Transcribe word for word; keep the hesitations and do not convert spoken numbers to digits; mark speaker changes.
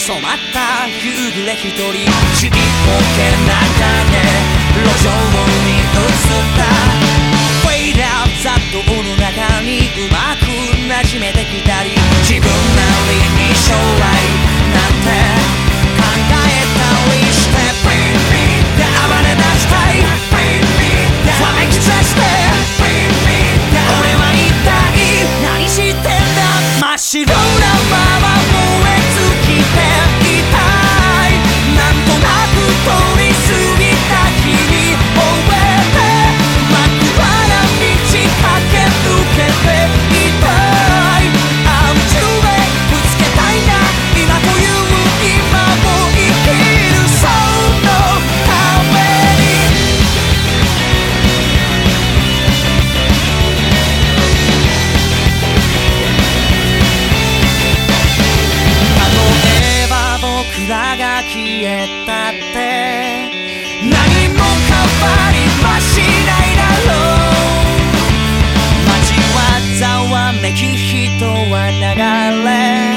Speaker 1: 染まった夕暮れ一人ちびっぽけな影路上に映ったフェイドアウト雑踏の中にうまく馴染めてきたり自分なりに将来なんて考えたりして暴れ出したいわめき散らして俺は一体何してんだ真っ白なまま燃え尽きていたいなんとなく通り過ぎた日々覚えて真っ暗な道駆け抜けていたいあの夢ぶつけたいな今という今を生きるそのために例えば僕らが消えたって何も変わりはしないだろう街はざわめき人は流れ